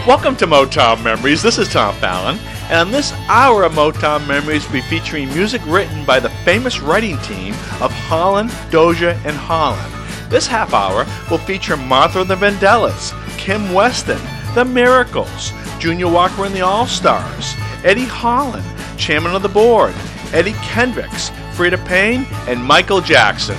Welcome to Motown Memories. This is Tom Fallon, and on this hour of Motown Memories, we'll be featuring music written by the famous writing team of Holland, Dozier, and Holland. This half hour will feature Martha and the Vandellas, Kim Weston, The Miracles, Junior Walker and the All-Stars, Eddie Holland, Chairman of the Board, Eddie Kendricks, Freda Payne, and Michael Jackson.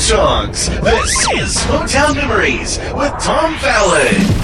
songs. This is Motown Memories with Tom Fallon.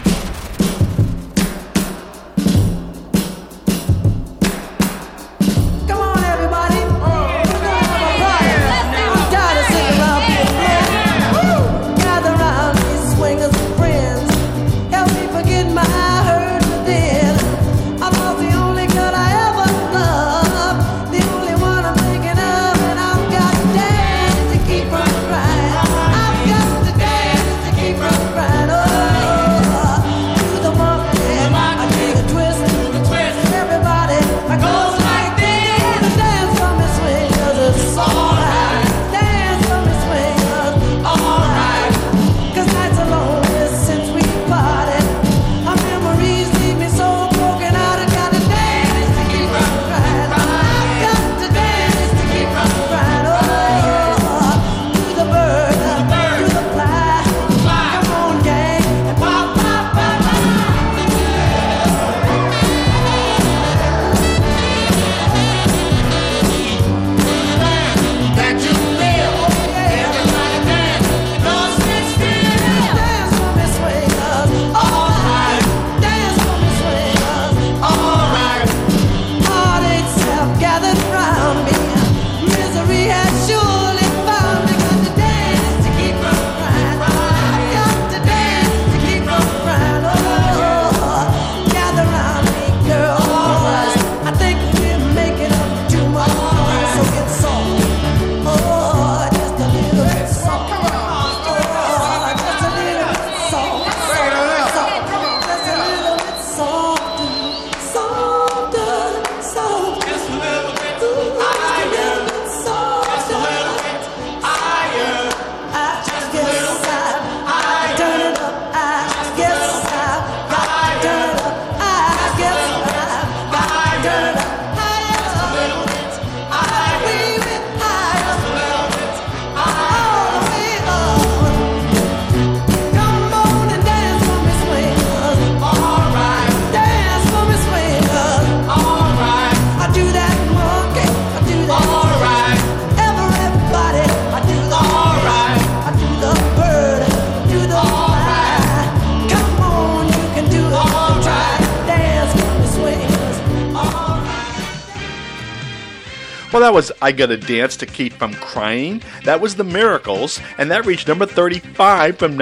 Well, that was I Gotta Dance to Keep From Crying. That was The Miracles, and that reached number 35 from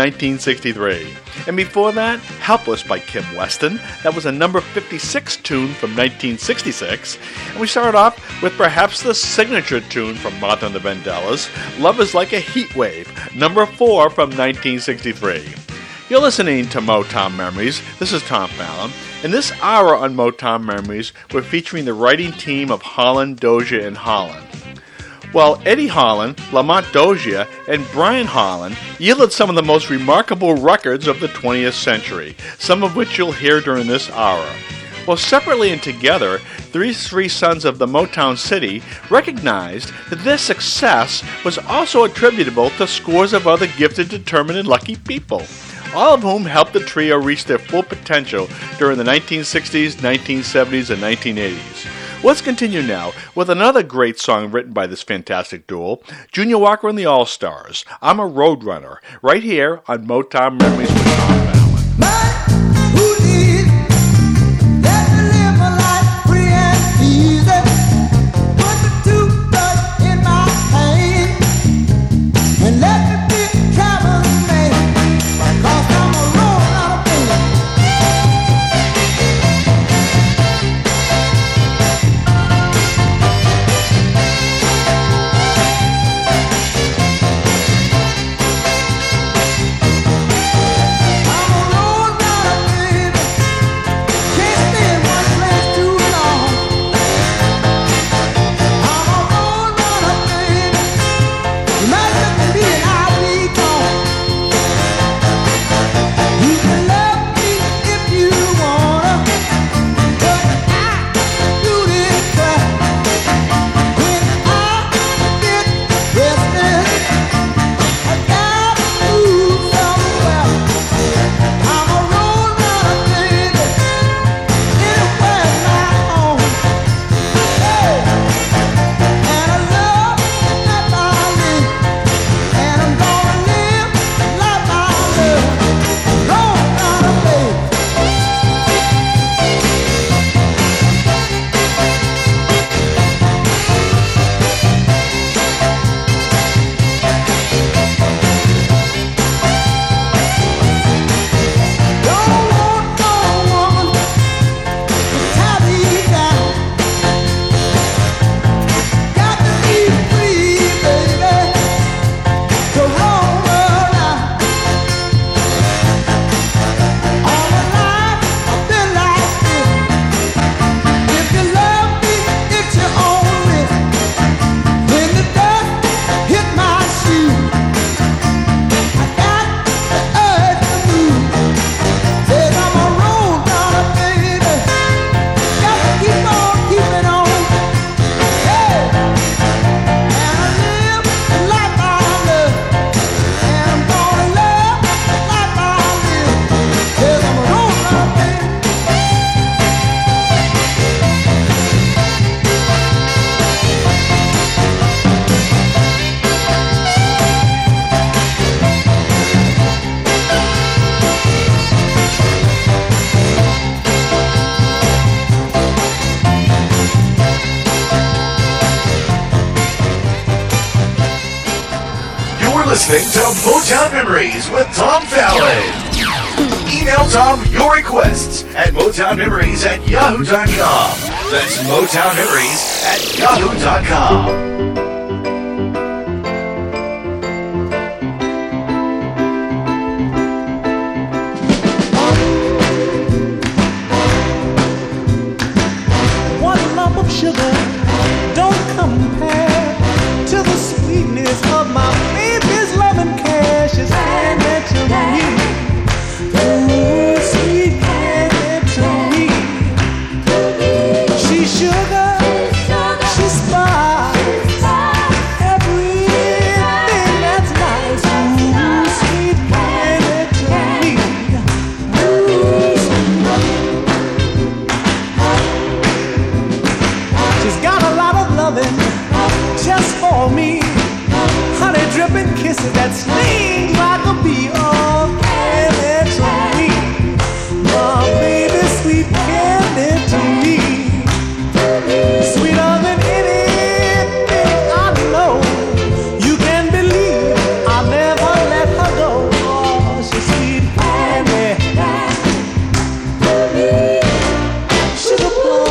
1963. And before that, Helpless by Kim Weston. That was a number 56 tune from 1966. And we started off with perhaps the signature tune from Martha and the Vandellas, Love Is Like a Heat Wave, number 4 from 1963. You're listening to Motown Memories. This is Tom Fallon. In this hour on Motown Memories, we're featuring the writing team of Holland, Dozier, and Holland. Well, Eddie Holland, Lamont Dozier, and Brian Holland yielded some of the most remarkable records of the 20th century, some of which you'll hear during this hour. Well, separately and together, these three sons of the Motown City recognized that this success was also attributable to scores of other gifted, determined, and lucky people, all of whom helped the trio reach their full potential during the 1960s, 1970s, and 1980s. Let's continue now with another great song written by this fantastic duo, Junior Walker and the All-Stars, I'm a Roadrunner, right here on Motown Memories with Tom Fallon. I'm a road You're listening to Motown Memories with Tom Fallon. Email Tom your requests at MotownMemories@yahoo.com. That's MotownMemories@yahoo.com. Sugar don't compare to the sweetness of my baby's love and care. She's handed to me. Ooh, sweet handed to me. She's sugar, she's spice, everything that's nice. Ooh, sweet handed to me. She's got a lot of loving just for me. Honey dripping kisses that sting like a bee. Oh, candy to me. My baby, sweet candy to me. Sweeter than anything I know. You can believe I'll never let her go. Oh, she's sweet candy. Sugar plum.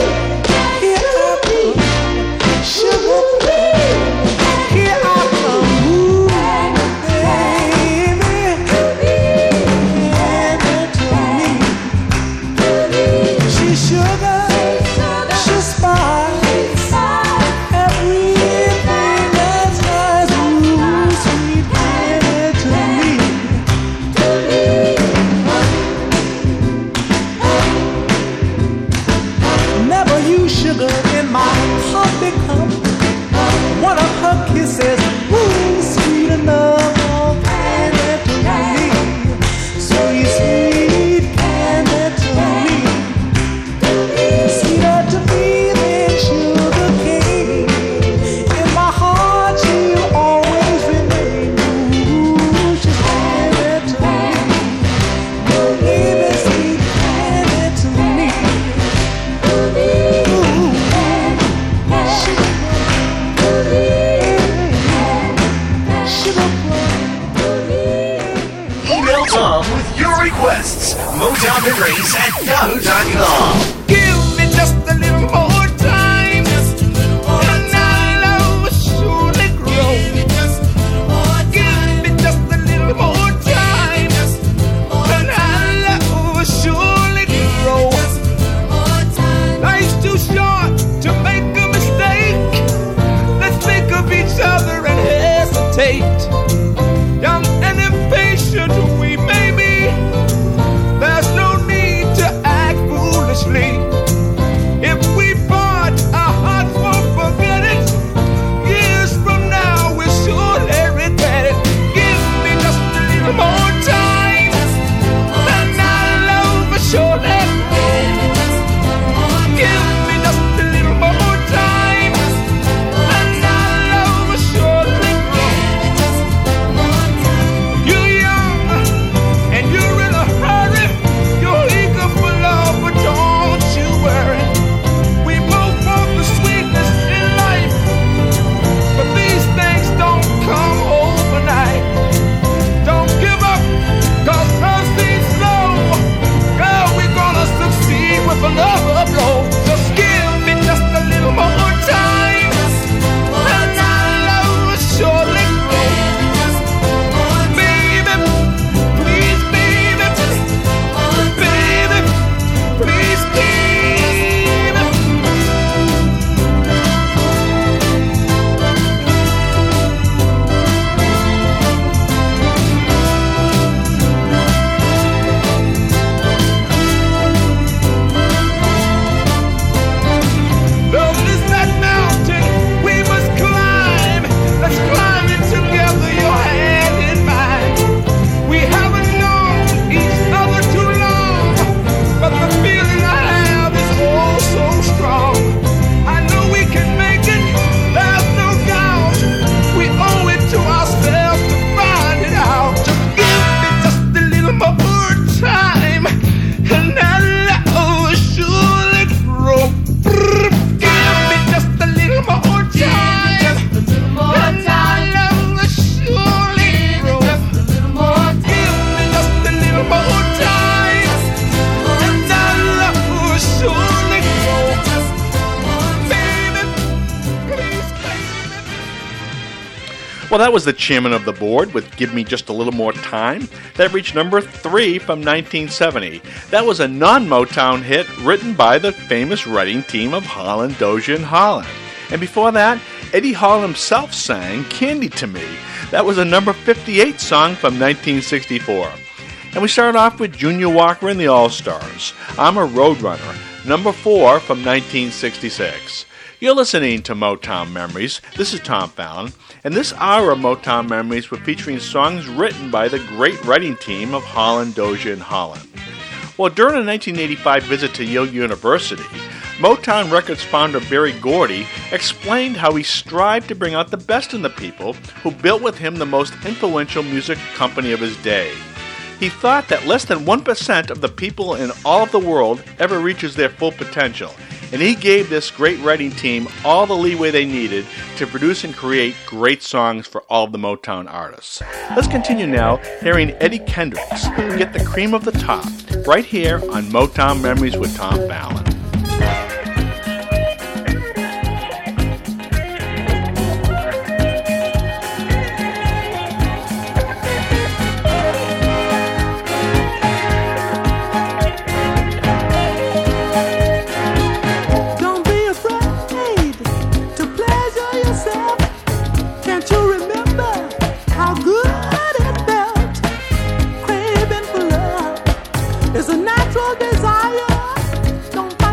MotownMemories@yahoo.com. Give me just a little more time, and our love will surely grow. Give me just a little more time, and our love will surely grow. Life's too short to make a mistake. Let's think of each other and hesitate. Young and impatient we may be. There's no need to act foolishly. If we part, our hearts won't forget it. Years from now, we'll surely regret it. Give me just a little more time, and our love will surely grow. Give me just a little more time, and our love will surely grow. Well, that was the chairman of the board with Give Me Just a Little More Time. That reached number 3 from 1970. That was a non-Motown hit written by the famous writing team of Holland, Dozier, and Holland. And before that, Eddie Hall himself sang Candy to Me. That was a number 58 song from 1964. And we started off with Junior Walker and the All-Stars. I'm a Roadrunner, number 4 from 1966. You're listening to Motown Memories. This is Tom Fallon. And this hour of Motown Memories, we're featuring songs written by the great writing team of Holland, Dozier, and Holland. Well, during a 1985 visit to Yale University, Motown Records founder Berry Gordy explained how he strived to bring out the best in the people who built with him the most influential music company of his day. He thought that less than 1% of the people in all of the world ever reaches their full potential, and he gave this great writing team all the leeway they needed to produce and create great songs for all of the Motown artists. Let's continue now hearing Eddie Kendricks get the cream of the top right here on Motown Memories with Tom Fallon. It's a natural desire. Don't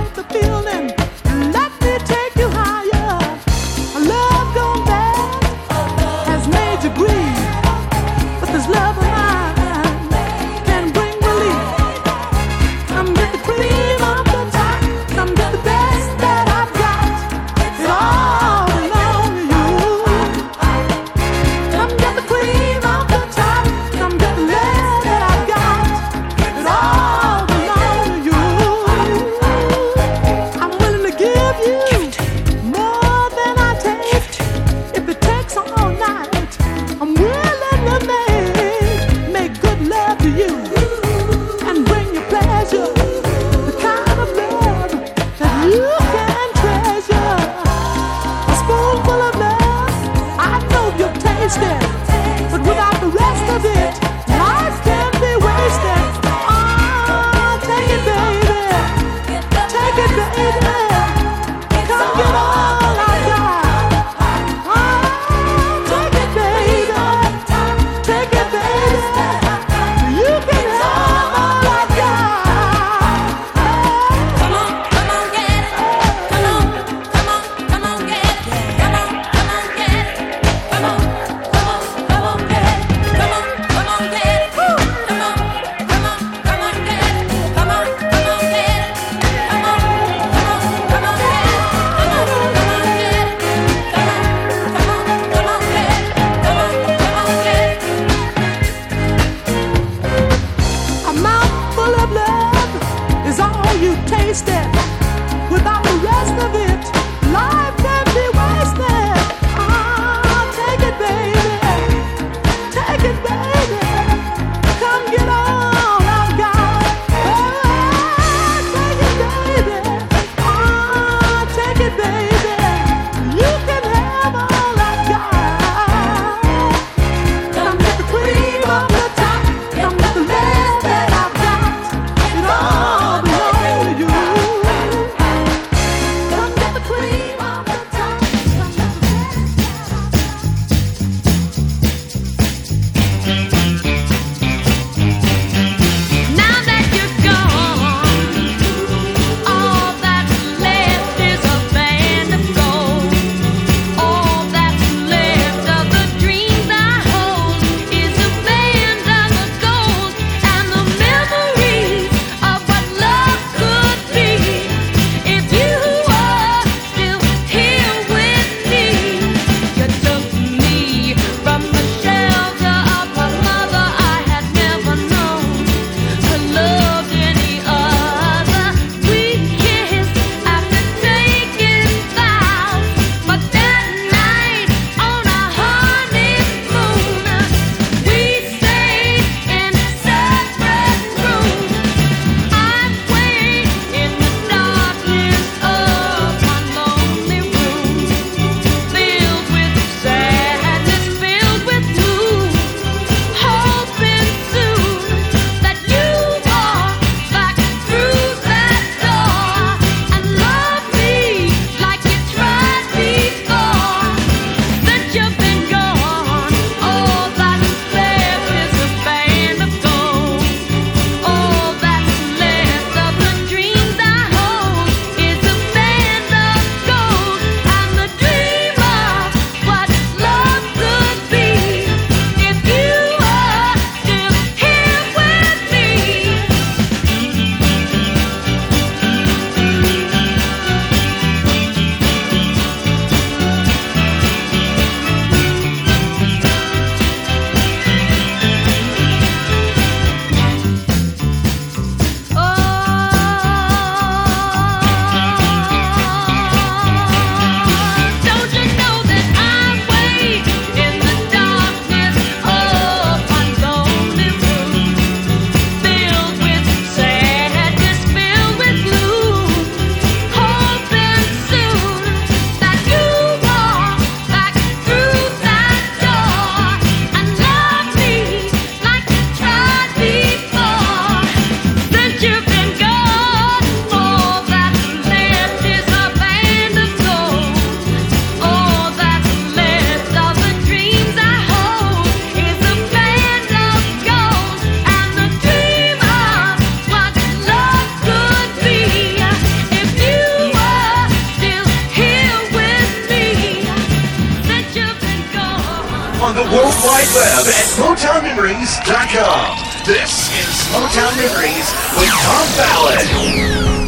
Wide Web at MotownMemories.com. This is Motown Memories with Tom Fallon.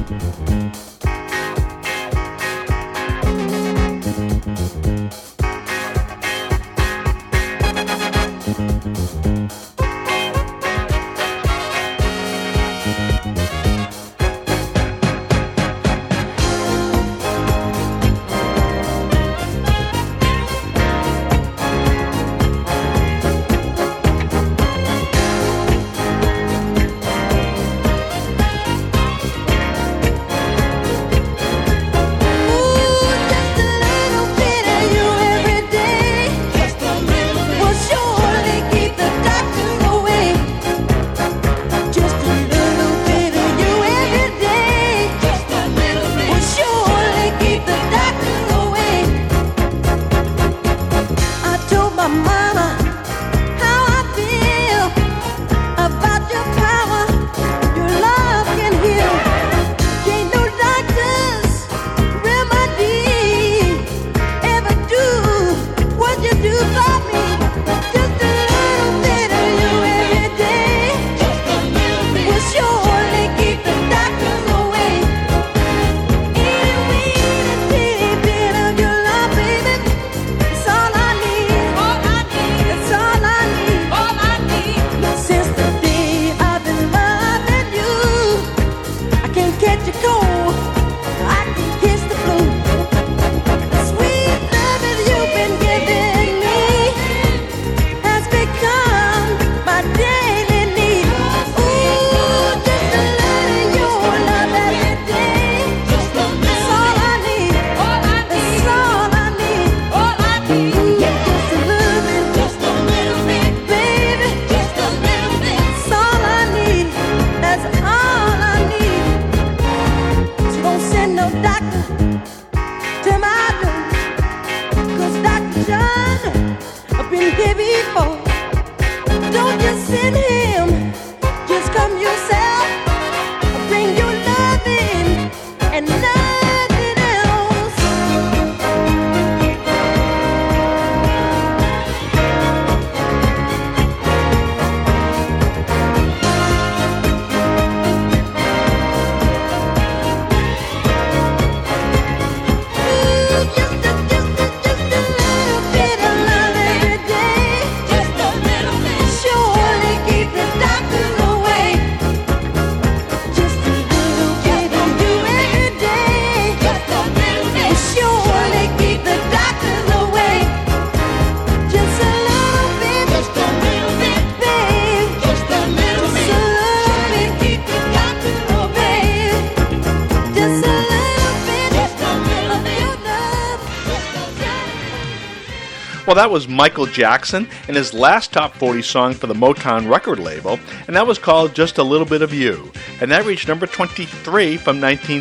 Well, that was Michael Jackson and his last top 40 song for the Motown record label, and that was called Just a Little Bit of You, and that reached number 23 from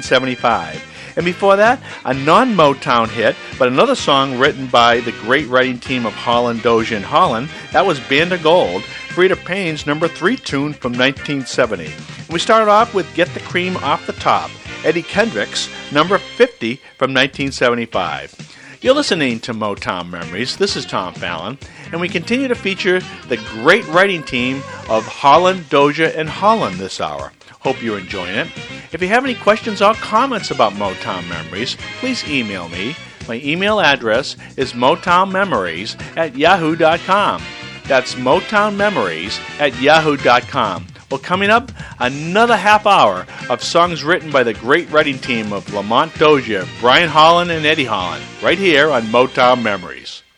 1975. And before that, a non-Motown hit, but another song written by the great writing team of Holland, Dozier, and Holland, that was Band of Gold, Freda Payne's number 3 tune from 1970. And we started off with Get the Cream Off the Top, Eddie Kendricks, number 50 from 1975. You're listening to Motown Memories. This is Tom Fallon, and we continue to feature the great writing team of Holland, Dozier, and Holland this hour. Hope you're enjoying it. If you have any questions or comments about Motown Memories, please email me. My email address is motownmemories@yahoo.com. That's motownmemories@yahoo.com. Well, coming up, another half hour of songs written by the great writing team of Lamont Dozier, Brian Holland, and Eddie Holland, right here on Motown Memories.